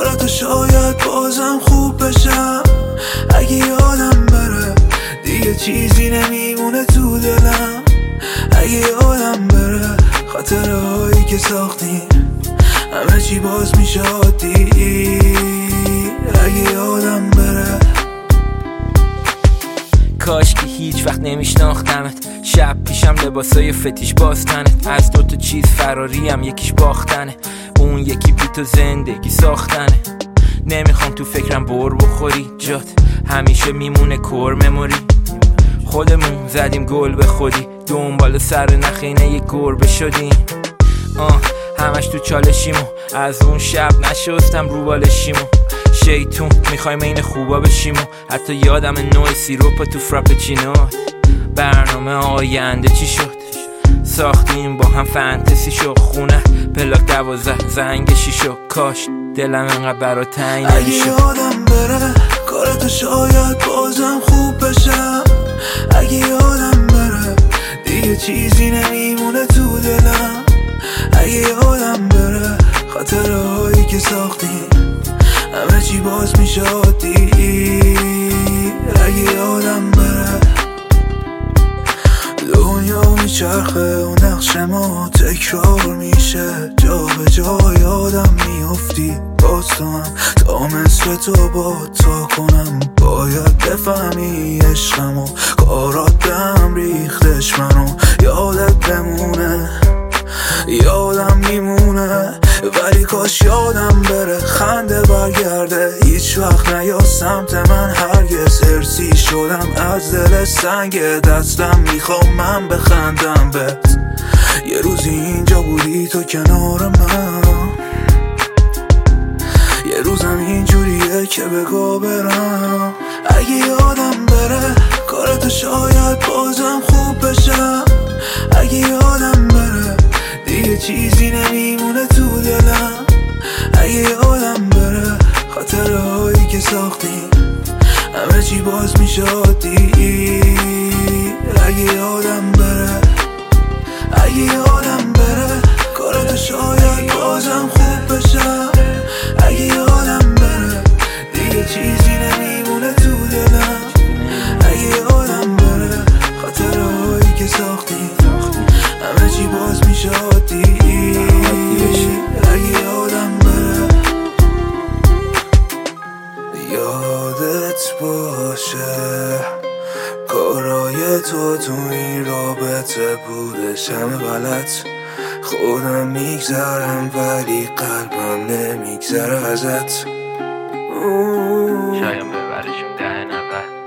کاراتو شاید بازم خوب بشم. اگه یادم بره دیگه چیزی نمیمونه تو دلم. اگه یادم بره خاطره هایی که ساختیم همه چی باز میشه عادی. اگه یادم بره کاش که هیچ وقت نمیشناختمت. شب پیشم لباسای فتیش باستنت. از دوتا چیز فراریم، یکیش باختنه، اون یکی بی تو زندگی ساختنه. نمیخوام تو فکرم بر بخوری، جات همیشه میمونه کور مموری. خودمون زدیم گل به خودی، دنبال سر نخینه یک گربه شدیم. همش تو چالشیمو، از اون شب نشستم رو بالشیمو. شیطون میخوایم این خوبا بشیم و حتی یادم نوع سیروپا تو فراپچینو. برنامه آینده چی شد؟ ساختیم با هم فانتزی شو، خونه پلاک 12 زنگ شیشو. کاش دلم انقدر برا تنگ نمیشه. اگه یادم بره کاراتو شاید بازم خوب بشم. اگه یادم بره دیگه چیزی نمیمونه تو دلم. اگه یادم بره خاطره هایی که ساختیم همه چی باز میشه عادی. اگه یادم بره دنیا میچرخه و نقش ما تکرار میشه، جا به جا یادم میافتی باز تو هم تا مثل تو با تا کنم. باید بفهمی عشقمو، کارات بهم ریختش منو. یادت بمونه یادم میمونه، ولی کاش یادم بره خنده برگرده هیچ وقت نیا سمت من هرگز. ارسی شدم از دل سنگ دستم، میخوام من بخندم بهت. یه روزی اینجا بودی تو کنار من، یه روزم اینجوریه که بگو برم. اگه یادم بره کاراتو شاید بازم خوب بشم. اگه یادم بره دیگه چیزی نمیمونه تو دلم. اگه یادم بره خاطره هایی که ساختیم همه چی باز میشه عادی. اگه یادم بره اگه یادم بره کاراتو شاید بازم خوب بشم. اگه یادم بره دیگه چیزی نمیمونه تو دلم. اگه یادم بره خاطره هایی که ساختیم همه چی باز میشه عادی. اگه یادم بره یادت باشه کارای تو این رابطه بودش همه غلط. خودم میگذرم ولی قلبم نمیگذره ازت. شایم ببرشیم 10 90